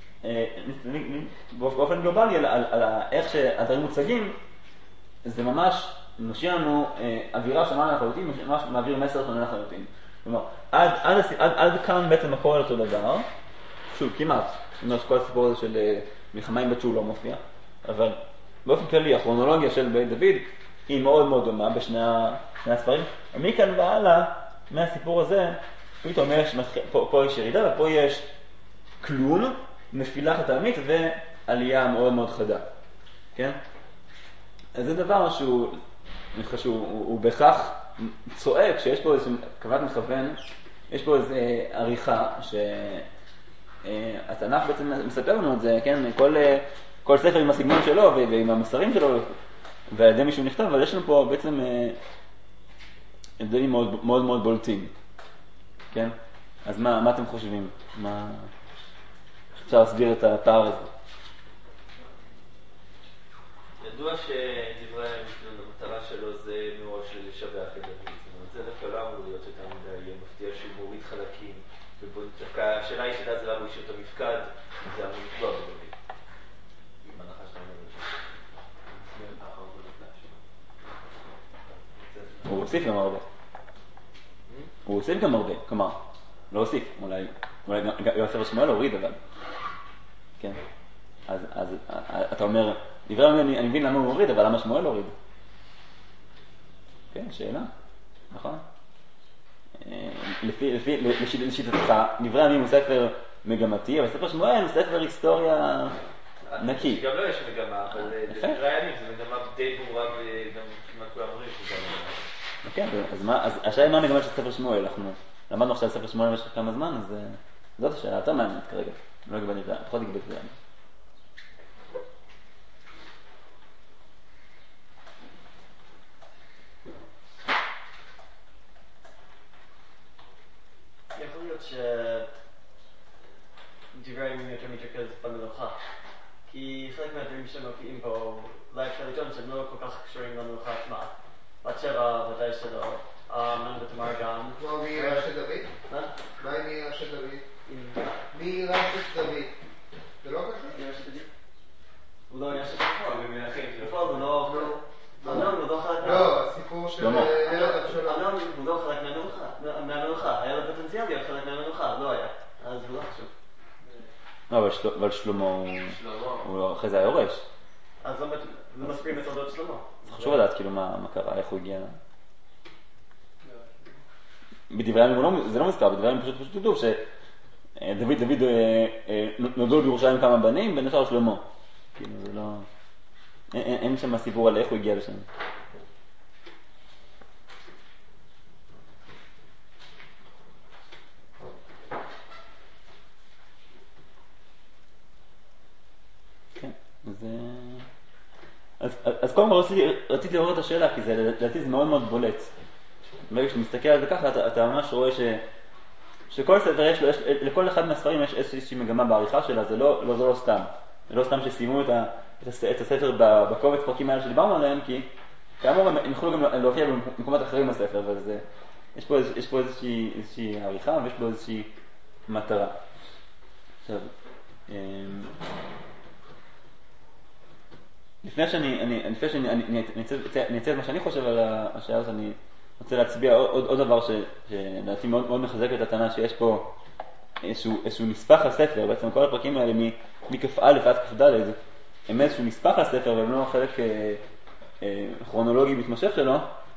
Speaker 1: באופן גלובלי על, על, על איך שהדברים מוצגים, זה ממש משאיר לנו אווירה שונה לחלוטין, ממש מעביר מסר שונה לחלוטין. כלומר, עד, עד, עד, עד כאן בעצם הכל אותו דבר, שוב, כמעט, זאת אומרת שכל הסיפור הזה של מלחמה עם בת שאול לא מופיע, אבל באופן כללי, הכרונולוגיה של בית דוד היא מאוד מאוד דומה בשני הספרים, ומכאן והלאה, מהסיפור הזה, פתאום יש, פה, פה יש ירידה ופה יש כלום, נפילה התעמית ועלייה מאוד מאוד חדה, כן? אז זה דבר שהוא, אני חושב שהוא הוא, הוא בכך צועק שיש פה איזו כוונת מכוון, יש פה איזו עריכה שהתנ"ך בעצם מספר לנו את זה, כן? כל, כל ספר עם הסגנון שלו ועם המסרים שלו ועל ידי מישהו נכתב, אבל יש לנו פה בעצם הבדלים מאוד מאוד, מאוד בולטים, כן? אז מה, מה אתם חושבים? מה אפשר להסביר את הפער הזה?
Speaker 3: ידוע שדברי המשנה, המטרה שלו זה מראש לשבח את דוד. זאת אומרת, זה דווקא לא אמור להיות יותר מדי מפתיע שהוא מוריד חלקים. השאלה היחידה זה למה הוא איש את המפקד, זה אמור לפגוע בדוד. עם הנחה שאתה אומר את זה.
Speaker 1: הוא הוסיף גם הרבה. הוא הוסיף גם הרבה, כלומר, לא הוסיף, אולי, אולי גם יוסף שמואל הוריד, אבל, כן. אז, אז אתה אומר, דברי אני, אני מבין למה הוא הוריד, אבל למה שמואל הוריד? כן, שאלה, נכון? לפי, לפי, לשיטתך, דברי הימים הוא ספר מגמתי, אבל ספר שמואל הוא ספר היסטוריה נקי.
Speaker 3: גם לא יש מגמה, אבל דברי הימים זה מגמה די ברורה וגם כמעט כולם אומרים שזה גם מגמה.
Speaker 1: כן, אז מה, אז השאלה מה המגמה של ספר שמואל? אנחנו למדנו עכשיו ספר שמואל במשך כמה זמן, אז זאת השאלה, יותר מעניינת כרגע. לא אגבל את זה, פחות אגבל את זה.
Speaker 2: יכול להיות שדברי הימים יותר מתרכז במלוכה, כי חלק מהדברים שמופיעים פה, אולי אפשר לטעון שהם לא כל כך קשורים למלוכה עצמה. בת שבע ודאי שלא, מן ותמר גם.
Speaker 4: כמו מי ירש את דוד?
Speaker 2: מה?
Speaker 4: מה עם מי ירש את דוד? מי ירש את דוד? זה לא קשור?
Speaker 2: מי ירש את דוד? הוא לא ירש את דוד. בפועל הוא לא... אמנון הוא לא חלק...
Speaker 4: לא, הסיפור של ילד אבשלום.
Speaker 2: אמנון הוא לא חלק מהמלוכה. היה לו פוטנציאל להיות חלק מהמלוכה, לא היה. אז הוא לא חשוב.
Speaker 1: לא, אבל שלמה הוא אחרי זה היורש.
Speaker 2: אז לא מספרים את תולדות שלמה.
Speaker 1: חשוב לדעת כאילו מה קרה, איך הוא הגיע. בדברי הימים זה לא מוזכר, בדברי הימים פשוט כתוב שדוד דוד נולדו בירושלים כמה בנים בין השאר שלמה. כאילו זה לא... אין שם סיפור על איך הוא הגיע לשם. כן, זה... אז, אז קודם כל רציתי, רציתי לראות את השאלה, כי זה, לדעתי זה מאוד מאוד בולט. ברגע שאתה מסתכל על זה ככה, אתה, אתה ממש רואה ש, שכל ספר יש, יש, לכל אחד מהספרים יש איזושהי מגמה בעריכה שלה, זה לא, לא, זה לא סתם. זה לא סתם שסיימו את, ה, את הספר בקובץ פרקים האלה שדיברנו עליהם, כי כאמור הם יכולו גם להופיע במקומות אחרים בספר, אבל זה, יש פה, יש פה איזושהי, איזושהי עריכה ויש פה איזושהי מטרה. עכשיו, לפני שאני, אני, לפני שאני, אני, אני, אני אצא את מה שאני חושב על השאלה הזאת, אני רוצה להצביע עוד, עוד דבר שלדעתי מאוד, מאוד מחזק את הטענה שיש פה איזשהו, איזשהו נספח לספר, בעצם כל הפרקים האלה מכף א' עד כף ד' הם איזשהו נספח לספר והם לא חלק אה, אה, כרונולוגי מתמשך שלו,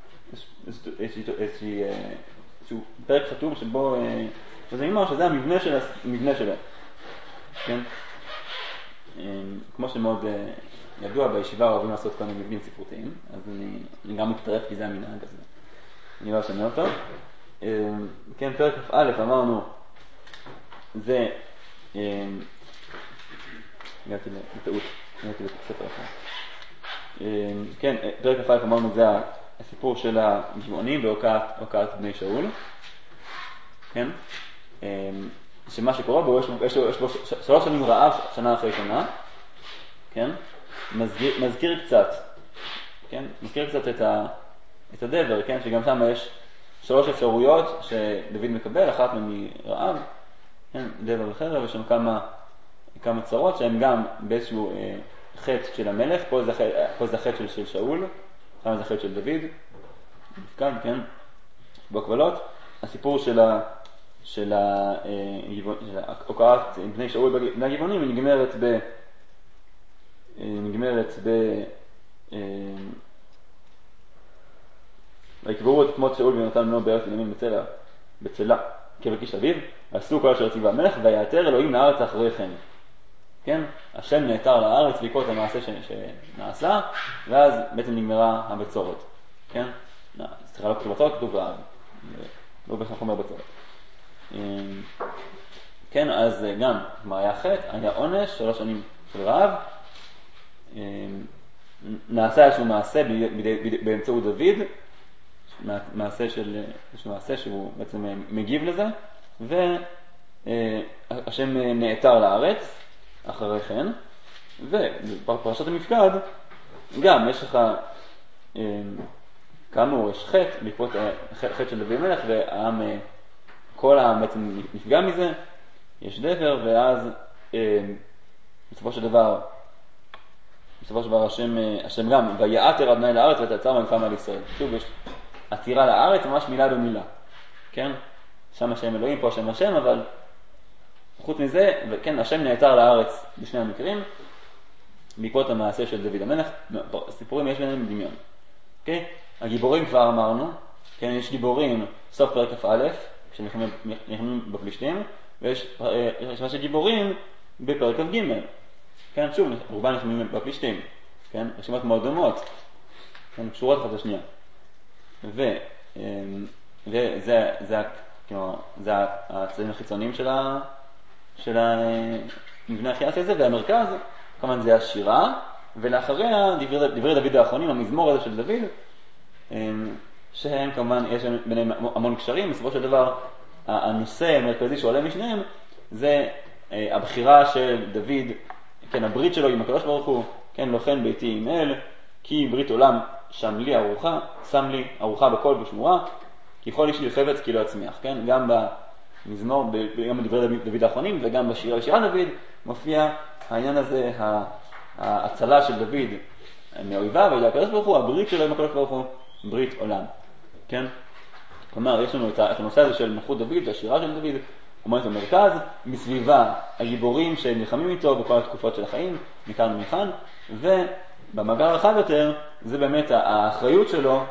Speaker 1: איזשהו פרק חתום שבו, אה, שזה נאמר שזה המבנה של, המבנה שלו, כן? אה, כמו שמאוד אה, ידוע בישיבה אוהבים לעשות כל מיני מבנים ספרותיים, אז אני, אני גם מצטרף כי זה המנהג הזה, אני לא אשנה אותו. אה, כן, פרק כף א' אמרנו, זה, אה, הגעתי לטעות, הגעתי לספר אחר. כן, פרק כף א' אמרנו זה הסיפור של הגבעונים בהוקעת בני שאול, כן? שמה שקורה בו, יש לו שלוש שנים רעב שנה אחרי שנה, כן? מזכיר, מזכיר קצת, כן? מזכיר קצת את, ה, את הדבר, כן? שגם שם יש שלוש אפשרויות שדוד מקבל, אחת מהן רעב, כן? דבר וחרב, יש שם כמה, כמה צרות שהן גם באיזשהו אה, חטא של המלך, פה זה, פה זה חטא של, של שאול, שם זה חטא של דוד, מפקד, כן? בהקבלות, הסיפור של ה... של ההוקעת בני שאול בני הגבעונים היא נגמרת ב נגמרת ב ויקברו את כמות שאול ויונתן בנו בארץ בנימין בצלה בצלה כבקיש אביו ועשו כל אשר ציווה המלך ויעתר אלוהים לארץ אחרי כן, כן? השם נעתר לארץ בעקבות המעשה שנעשה ואז בעצם נגמרה הבצורת, כן? סליחה, לא כתוב בצורת, כתוב רעב, לא בכך אומר בצורת. כן, אז גם מה היה חטא, היה עונש, שלוש שנים של רעב, נעשה איזשהו מעשה באמצעות דוד, מעשה של, איזשהו מעשה שהוא בעצם מגיב לזה, והשם נעתר לארץ אחרי כן, ובפרשת המפקד גם יש לך כאמור יש חטא בעקבות חטא של דוד המלך, והעם כל העם בעצם נפגע מזה, יש דבר, ואז אה, בסופו של דבר, בסופו של דבר השם, השם גם, ויעתר אדוני לארץ ותעצר מגפה מעל ישראל. שוב, יש עתירה לארץ, ממש מילה במילה, כן? שם השם אלוהים, פה השם השם, אבל חוץ מזה, וכן, השם נעתר לארץ בשני המקרים, בעקבות המעשה של דוד המלך, סיפורים יש ביניהם דמיון. אוקיי? הגיבורים כבר אמרנו, כן, יש גיבורים, סוף פרק כף א', כשנלחמים בפלישתים, ויש רשימה של גיבורים בפרק כף ג', כן, שוב, רובן נלחמים בפלישתים, כן, רשימות מאוד דומות, כן, קשורות אחת לשנייה. ו, וזה, זה, כאילו, זה הצדדים החיצוניים של ה, של המבנה החיאסי הזה, והמרכז, כמובן זה השירה, ולאחריה דברי, דברי דוד האחרונים, המזמור הזה של דוד, שהם כמובן, יש ביניהם המון קשרים, בסופו של דבר, הנושא המרכזי שעולה משניהם, זה הבחירה של דוד, כן, הברית שלו עם הקדוש ברוך הוא, כן, לוחן ביתי עם אל, כי ברית עולם שם לי ארוחה, שם לי ארוחה בכל בשמורה, כי כל איש לי חפץ כי לא יצמיח, כן, גם במזמור, גם בדברי דוד האחרונים, וגם בשירה בשירת דוד, מופיע העניין הזה, ההצלה של דוד מאויביו, וידע הקדוש ברוך הוא, הברית שלו עם הקדוש ברוך הוא, ברית עולם, כן? כלומר, יש לנו את הנושא הזה של מלכות דוד, השירה של דוד, עומדת במרכז, מסביבה הגיבורים שנלחמים איתו בכל התקופות של החיים, מכאן ומכאן, ובמעגל הרחב יותר, זה באמת האחריות שלו,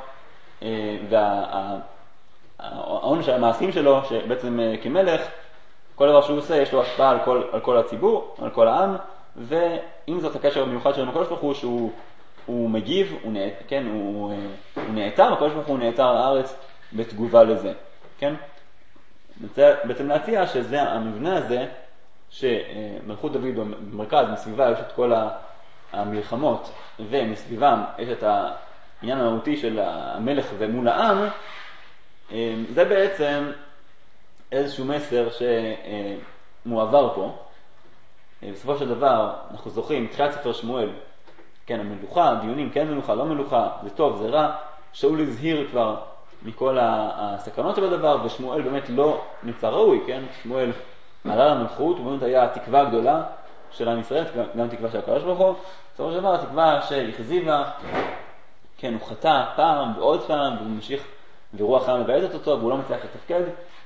Speaker 1: והעונש של המעשים שלו, שבעצם כמלך, כל דבר שהוא עושה, יש לו השפעה על כל, על כל הציבור, על כל העם, ועם זאת הקשר המיוחד של הקדוש ברוך הוא, שהוא הוא מגיב, הוא נעתר, כן, הוא, הוא נעתר, הקדוש ברוך הוא נעתר לארץ בתגובה לזה, כן? בעצם להציע שזה המבנה הזה, שמלכות דוד במרכז, מסביבה יש את כל המלחמות, ומסביבם יש את העניין המהותי של המלך ומול העם, זה בעצם איזשהו מסר שמועבר פה. בסופו של דבר, אנחנו זוכרים, תחילת ספר שמואל, כן, המלוכה, דיונים, כן מלוכה, לא מלוכה, זה טוב, זה רע, שאול הזהיר כבר מכל הסכנות של הדבר, ושמואל באמת לא נמצא ראוי, כן, שמואל עלה למלכות, ובאמת היה התקווה הגדולה, של עם ישראל, גם תקווה של הקדוש ברוך הוא, בסופו של דבר התקווה שהכזיבה, כן, הוא חטא פעם ועוד פעם, והוא ממשיך, ורוח העם מבעטת אותו, והוא לא מצליח לתפקד.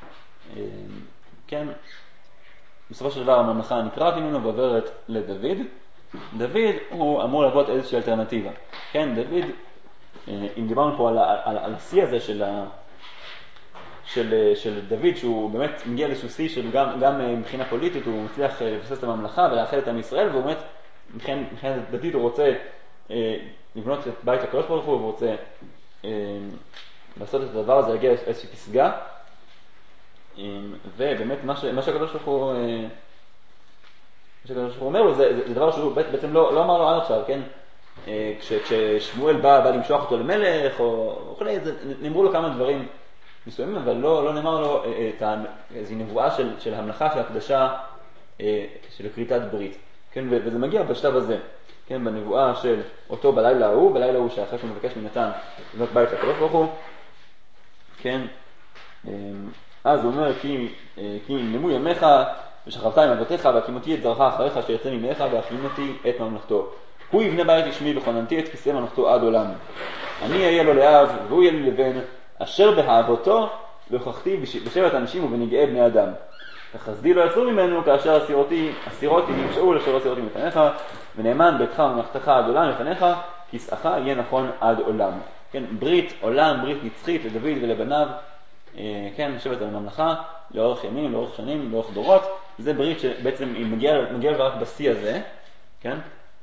Speaker 1: כן, בסופו של דבר הממלכה נקרעת ממנו ועוברת לדוד. דוד הוא אמור להוות איזושהי אלטרנטיבה. כן, דוד, אם דיברנו פה על, על, על השיא הזה של, ה, של, של דוד, שהוא באמת מגיע לאיזשהו שיא של גם, גם מבחינה פוליטית, הוא מצליח לבסס את הממלכה ולאחד את עם ישראל, והוא באמת, מבחינת דוד הוא רוצה אה, לבנות את בית הקדוש ברוך הוא, והוא רוצה אה, לעשות את הדבר הזה, להגיע לאיזושהי פסגה, אה, ובאמת מה, ש, מה שהקדוש ברוך הוא אה, מה שהקדוש ברוך הוא אומר לו, זה, זה, זה דבר שהוא בעצם לא, לא אמר לו עד עכשיו, כן? אה, כש, כששמואל בא, בא למשוח אותו למלך, או וכולי, נאמרו לו כמה דברים מסוימים, אבל לא, לא נאמר לו את ה, איזו נבואה של, של המלכה, של הקדשה, אה, של כריתת ברית, כן? וזה מגיע בשלב הזה. כן, בנבואה של אותו בלילה ההוא, בלילה ההוא שאחרי שהוא מבקש מנתן לבנות בית לקדוש ברוך הוא, כן, אז הוא אומר, כי, כי נמו ימיך ושכבת עם אבותיך והקימותי את זרעך אחריך שיצא ממך והכינותי את ממלכתו. הוא יבנה בית לשמי וכוננתי את כיסא ממלכתו עד עולם. אני אהיה לו לאב והוא יהיה לי לבן, אשר באהבתו והוכחתי בשבט אנשים ובנגעי בני אדם. וחסדי לא יסור ממנו כאשר אסירותי, אסירותי נמשאו אשר אסירותי מפניך, ונאמן ביתך וממלכתך עד עולם לפניך, כיסאך יהיה נכון עד עולם. כן, ברית עולם, ברית נצחית לדוד ולבניו, אה, כן, יושבת על הממלכה, לאורך ימים, לאורך שנים, לאורך דורות. זה ברית שבעצם היא מגיעה, מגיעה רק בשיא הזה, כן?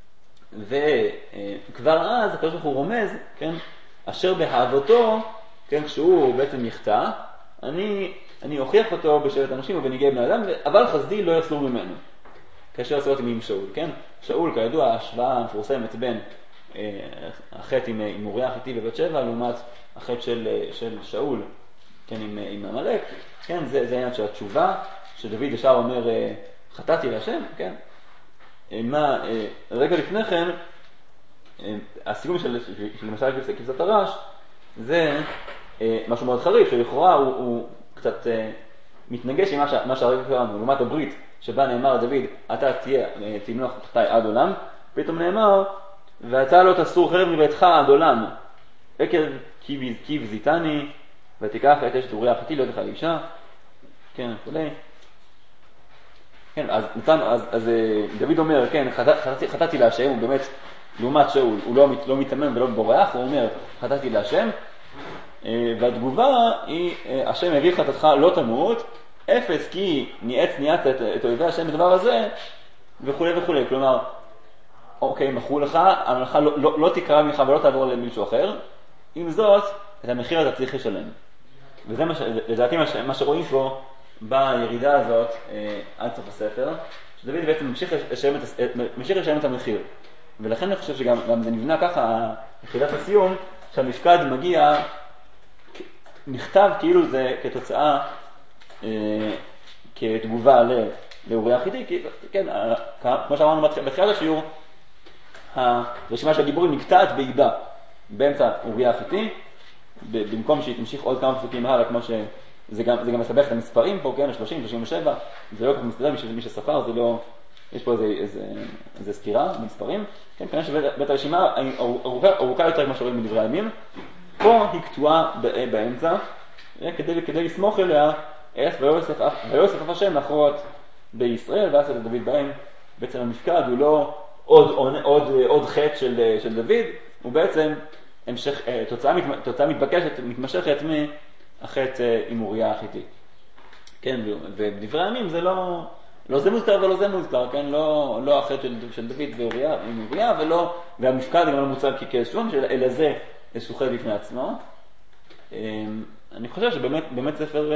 Speaker 1: וכבר אז הקדוש ברוך הוא רומז, כן, אשר באהבתו, כן, כשהוא בעצם יחטא, אני אני אוכיח אותו בשבט אנשים ובנגעי בני אדם, אבל חסדי לא יסור ממנו. כאשר עשו אותי עם שאול, כן? שאול, כידוע, ההשוואה המפורסמת בין אה, החטא עם, עם אוריה החיתי בבית שבע, לעומת החטא של, של שאול, כן, עם, עם המלאק, כן? זה, זה העניין של התשובה, שדוד ישר אומר, אה, חטאתי להשם, כן? אה, מה, אה, רגע לפני כן, אה, הסיכום של, של, של למשל כבשת הרש, זה אה, משהו מאוד חריף, שלכאורה הוא, הוא קצת אה, מתנגש עם מה, ש, מה שהרגע קראנו, לעומת הברית, שבה נאמר דוד, אתה תהיה, תמלוך תחתי עד עולם, פתאום נאמר, ואתה לא תסור חרב מביתך עד עולם, עקב כי בזיתני, ותיקח את אשת אוריה החיתי להיות לך לאישה, כן, וכולי. כן, אז, אז, אז דוד אומר, כן, חטאתי, חטאתי להשם, הוא באמת, לעומת שאול, הוא לא, לא מתאמן ולא בורח, הוא אומר, חטאתי להשם, והתגובה היא, השם הביא חטאתך לא תמות, אפס כי ניאץ ניאץ את, את אויבי השם בדבר הזה, וכו' וכו'. כלומר, אוקיי, מכרו לך, המלאכה לא, לא, לא תקרא ממך ולא תעבור למישהו אחר, עם זאת, את המחיר אתה צריך לשלם. וזה מה, לדעתי מה, מה שרואים פה בירידה הזאת, אה, עד סוף הספר, שדוד בעצם ממשיך לשלם את, ממשיך לשלם את המחיר. ולכן אני חושב שגם גם זה נבנה ככה, יחידת הסיום, שהמפקד מגיע, נכתב כאילו זה כתוצאה, אה, כתגובה לאוריה החיתי, כי כן, כמו שאמרנו בתחילת השיעור, הרשימה של הגיבורים נקטעת באיבה באמצע אוריה החיתי, במקום שהיא תמשיך עוד כמה פסוקים הלאה, כמו שזה גם, זה גם מסבך את המספרים פה, כן, שלושים, שלושים ושבע, זה לא כל כך מסתדר, מי שספר, זה לא, יש פה איזה, איזה, איזה סתירה במספרים, כן, כנראה שבית הרשימה ארוכה יותר כמו שרואים בדברי הימים, פה היא קטועה באמצע, כדי, כדי לסמוך אליה, איך ויוסף, ויוסף אף השם לאחרות בישראל, ועשה את דוד בהם. בעצם המפקד הוא לא עוד, עוד, עוד, עוד חטא של, של דוד, הוא בעצם המשך, תוצאה, תוצאה מתבקשת, מתמשכת מהחטא עם אוריה החיתי. כן, ובדברי הימים זה לא, לא זה מוזכר ולא זה מוזכר, כן, לא, לא החטא של, של דוד ואוריה, עם אוריה, ולא, והמפקד גם לא מוצג ככשום, אלא זה איזשהו חטא בפני עצמו. אני חושב שבאמת, באמת ספר,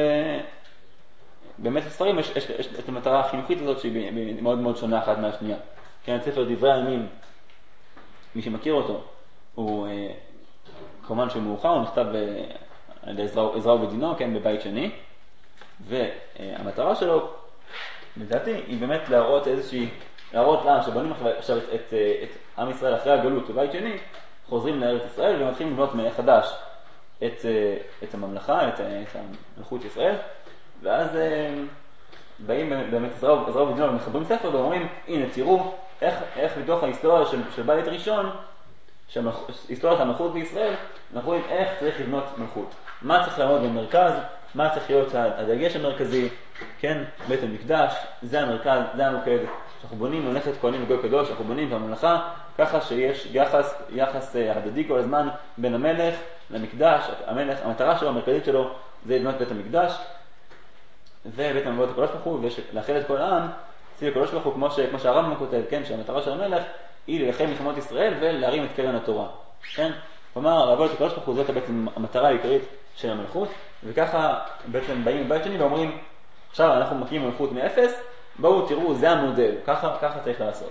Speaker 1: באמת הספרים יש, יש, יש את המטרה החינוכית הזאת שהיא מאוד מאוד שונה אחת מהשנייה. כן, ספר דברי הימים, מי שמכיר אותו, הוא כמובן שהוא מאוחר, הוא נכתב על ידי עזרא ובדינו, כן, בבית שני, והמטרה שלו, לדעתי, היא באמת להראות איזושהי, להראות לעם שבונים עכשיו את, את, את עם ישראל אחרי הגלות בבית שני, חוזרים לארץ ישראל ומתחילים לבנות מחדש את, את הממלכה, את, את המלכות ישראל, ואז באים באמת עזרא ובן-גוריון ומחברים ספר ואומרים, הנה תראו איך, איך מתוך ההיסטוריה של, של בית ראשון, היסטוריית המלכות בישראל, אנחנו רואים איך צריך לבנות מלכות. מה צריך לעמוד במרכז, מה צריך להיות הדגש המרכזי, כן, בית המקדש, זה המרכז, זה המוקד. שאנחנו בונים ממלכת כהנים וגוי קדוש, אנחנו בונים בממלכה, ככה שיש יחס, יחס הדדי כל הזמן בין המלך למקדש. המלך, המטרה שלו, המרכזית שלו, זה לבנות בית המקדש, ובית המלכות הקדוש ברוך הוא, ולאחד את כל העם, סביב הקדוש ברוך הוא, כמו, ש, כמו שהרמב"ם כותב, כן, שהמטרה של המלך היא להילחם מלחמות ישראל ולהרים את קרן התורה. כן? כלומר, לעבוד את הקדוש ברוך הוא, זאת בעצם המטרה העיקרית של המלכות, וככה בעצם באים מבית שני ואומרים, עכשיו אנחנו מקימים מלכות מאפס, בואו תראו, זה המודל, ככה, ככה צריך לעשות.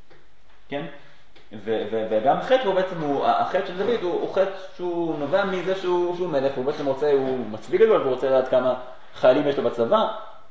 Speaker 1: כן? ו- ו- וגם החטא הוא בעצם, הוא, החטא של דוד הוא, הוא חטא שהוא נובע מזה שהוא, שהוא מלך, הוא בעצם רוצה, הוא מצביא גדול, והוא רוצה לדעת כמה חיילים יש לו בצבא,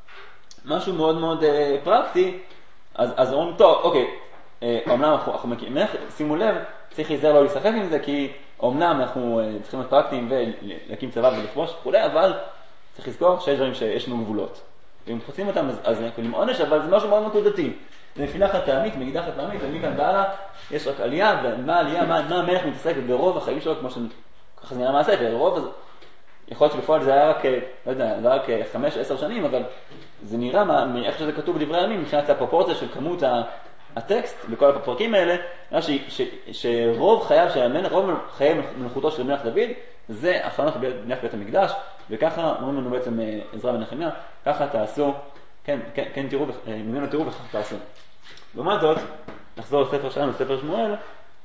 Speaker 1: משהו מאוד מאוד אה, פרקטי, אז, אז אומרים, טוב, אוקיי, אה, אומנם אנחנו, אנחנו מקימים, שימו לב, צריך להיזהר לא להשחק עם זה, כי אומנם אנחנו אה, צריכים להיות פרקטיים ולהקים צבא ולכבוש וכולי, אבל צריך לזכור שיש דברים שיש לנו גבולות. ואם חוצים אותם, אז, אז אנחנו עם עונש, אבל זה משהו מאוד נקודתי. זה נפילה חד פעמית, מגידה חד פעמית, ומכאן והלאה יש רק עלייה, ומה העלייה, מה, מה המלך מתעסק ברוב החיים שלו, כמו שככה זה נראה מהספר, רוב הזה, יכול להיות שבפועל זה היה רק, לא יודע, זה היה רק חמש, עשר שנים, אבל זה נראה מה, מאיך שזה כתוב בדברי הימים, מבחינת הפרופורציה של כמות הטקסט בכל הפרקים האלה, נראה ש, ש, שרוב חייו של המלך, רוב חיי מלכותו של מלך דוד, זה הכנות בניית בית המקדש, וככה אומרים לנו בעצם עזרא ונחמיה, ככה תעשו, כן, כן, כן תראו, ממנו תראו וככה תעשו. לעומת זאת, נחזור לספר שלנו, לספר שמואל,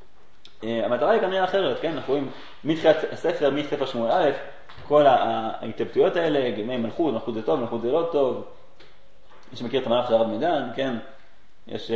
Speaker 1: המטרה היא כנראה אחרת, כן, אנחנו רואים מתחילת הספר, מספר שמואל א', כל ההתלבטויות האלה, גמי מלכות, מלכות זה טוב, מלכות זה לא טוב, מי שמכיר את המהלך של הרב מידן, כן, יש,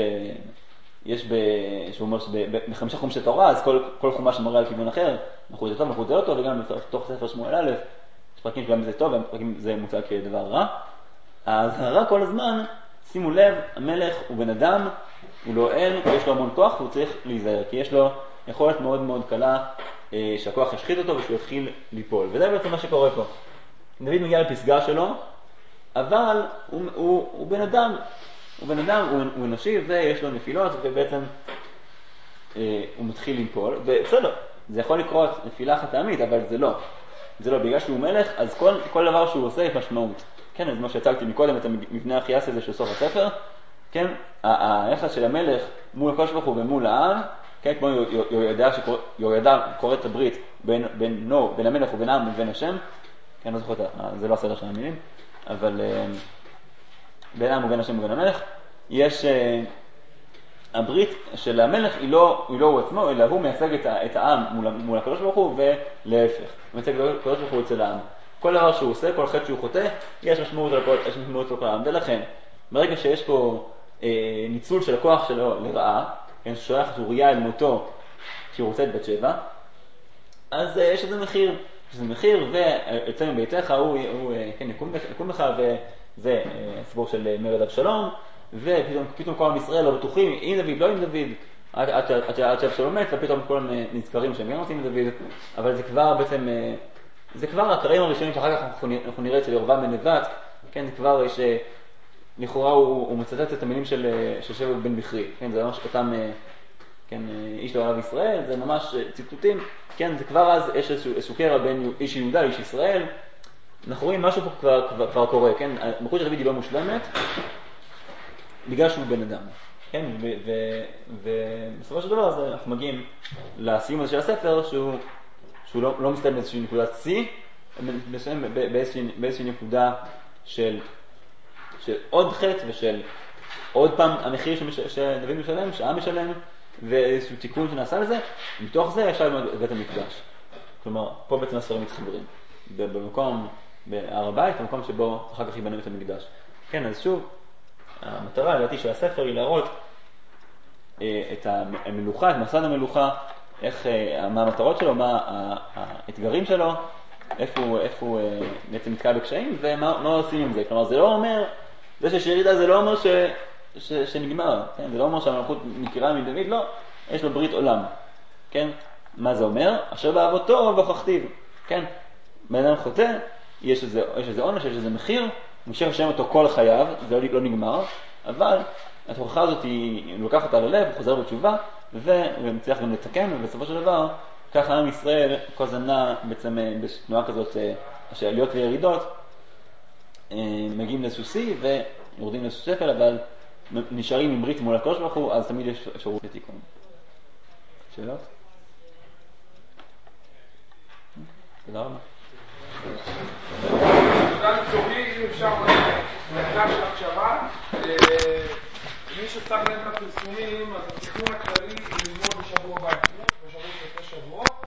Speaker 1: יש ב, שהוא אומר שבחמישה חומשי תורה, אז כל, כל חומש מראה על כיוון אחר, מלכות זה טוב, מלכות זה לא טוב, וגם בתוך ספר שמואל א', יש פרקים שגם זה טוב, ופרקים זה מוצג כדבר רע. אז הרע כל הזמן, שימו לב, המלך הוא בן אדם, הוא לא אל, יש לו המון כוח, והוא צריך להיזהר, כי יש לו יכולת מאוד מאוד קלה אה, שהכוח ישחית אותו ושהוא יתחיל ליפול. וזה בעצם מה שקורה פה. דוד מגיע לפסגה שלו, אבל הוא, הוא, הוא בן אדם, הוא בן אדם, הוא, הוא אנושי, ויש לו נפילות, ובעצם אה, הוא מתחיל ליפול, ובסדר, זה יכול לקרות נפילה חד פעמית, אבל זה לא. זה לא, בגלל שהוא מלך, אז כל, כל דבר שהוא עושה יש משמעות. כן, אז מה שהצגתי מקודם, את המבנה החייס הזה של סוף הספר, כן, היחס של המלך מול הקדוש ברוך הוא ומול העם, כן, כמו יהוידע קוראת את הברית בין, בין, נו, בין המלך ובין העם ובין השם, כן, לא זוכר, זה לא הסדר של המילים, אבל בין העם ובין השם ובין המלך, יש, הברית של המלך היא לא, היא לא הוא עצמו, אלא הוא מייצג את, את העם מול, מול הקדוש ברוך הוא, ולהפך, הוא מייצג את הקדוש ברוך הוא אצל העם. כל דבר שהוא עושה, כל חטא שהוא חוטא, יש משמעות לכל, יש משמעות לכל העם. ולכן, ברגע שיש פה אה, ניצול של הכוח שלו לרעה, כן, ששולח את אוריה אל מותו כשהוא רוצה את בת שבע, אז אה, יש איזה מחיר. יש איזה מחיר, ויוצא מביתך, הוא, הוא כן, יקום, יקום לך, וזה אה, סיפור של מרד אבשלום, ופתאום פתאום כל עם ישראל לא בטוחים, עם דוד, לא עם דוד, עד, עד, עד, עד שאבשלום מת, ופתאום כולם נזכרים שהם גם רוצים עם דוד, אבל זה כבר בעצם... אה, זה כבר הקרעים הראשונים שאחר כך אנחנו, אנחנו נראה אצל ירבעם בן נבט, כן, זה כבר שלכאורה הוא, הוא מצטט את המילים של, של שבט בן בכרי, כן, זה ממש אותם, כן, איש לערב ישראל, זה ממש ציטוטים, כן, זה כבר אז יש איזשהו, איזשהו קרע בין איש יהודה לאיש ישראל, אנחנו רואים משהו פה כבר, כבר, כבר קורה, כן, המלכות של דוד היא לא מושלמת, בגלל שהוא בן אדם, כן, ובסופו של דבר אז אנחנו מגיעים לסיום הזה של הספר, שהוא שהוא לא, לא מסתיים באיזושהי נקודת C, מסתיים באיזושהי, באיזושהי נקודה של, של עוד חטא ושל עוד פעם המחיר שדוד משלם, שהעם משלם, ואיזשהו תיקון שנעשה לזה, מתוך זה אפשר לבנות את בית המקדש. כלומר, פה בעצם הספרים מתחברים. במקום, בהר הבית, במקום שבו אחר כך ייבנה בית המקדש. כן, אז שוב, המטרה לדעתי של הספר היא להראות את המלוכה, את מסד המלוכה, איך, מה המטרות שלו, מה האתגרים שלו, איפה הוא, איפה הוא בעצם נתקע בקשיים, ומה מה עושים עם זה. כלומר, זה לא אומר, זה שיש ירידה זה לא אומר ש, ש, שנגמר, כן? זה לא אומר שהמלכות מכירה מדוד, לא, יש לו ברית עולם, כן? מה זה אומר? אשר באהבתו והוכחתיו, כן? בן אדם חוטא, יש איזה, יש איזה עונש, יש איזה מחיר, מושך לשם אותו כל חייו, זה לא, לא נגמר, אבל התוכחה הזאת היא לוקחת אותה ללב, הוא חוזר בתשובה, והוא מצליח גם לתקן, ובסופו של דבר, ככה עם ישראל, כל זה נע בעצם בתנועה כזאת של עליות וירידות, מגיעים לאיזשהו שיא ויורדים לאיזשהו שפל, אבל נשארים עם ברית מול הקדוש ברוך הוא, אז תמיד יש אפשרות לתיקון. שאלות? תודה רבה.
Speaker 5: תודה לצורי, אם אפשר להקלט של הקשבה. מי ששם לב לפרסומים, אז התכנון הכללי ללמוד בשבוע הבא, בשבוע של שבוע.